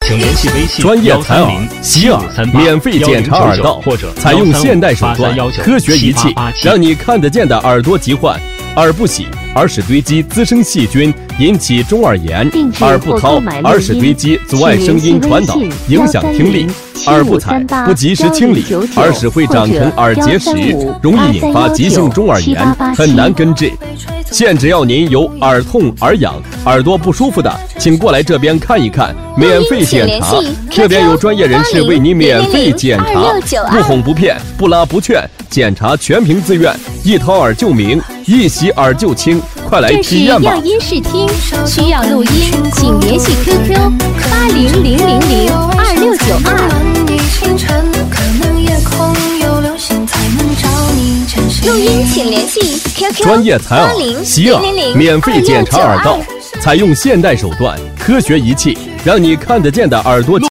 请联系微信专业采耳洗耳，免费检查耳道， 或者采用现代手段、科学仪器，让你看得见的耳朵疾患。耳不洗，耳屎堆积滋生细菌，引起中耳炎；耳不掏，耳屎堆积阻碍声音传导，影响听力；耳不采，不及时清理，耳屎会长成耳结石，容易引发急性中耳炎，很难根治。现只要您有耳痛、耳痒、耳朵不舒服的，请过来这边看一看，免费检查。这边有专业人士为你免费检查，不哄不骗，不拉不劝，检查全凭自愿，一掏耳就明，一洗耳就清，快来体验吧！ 这是药音视听，需要录音，请联系 QQ 800002692。录音请联系 QQ 专业采耳洗耳，免费检查耳道，采用现代手段、科学仪器，让你看得见的耳朵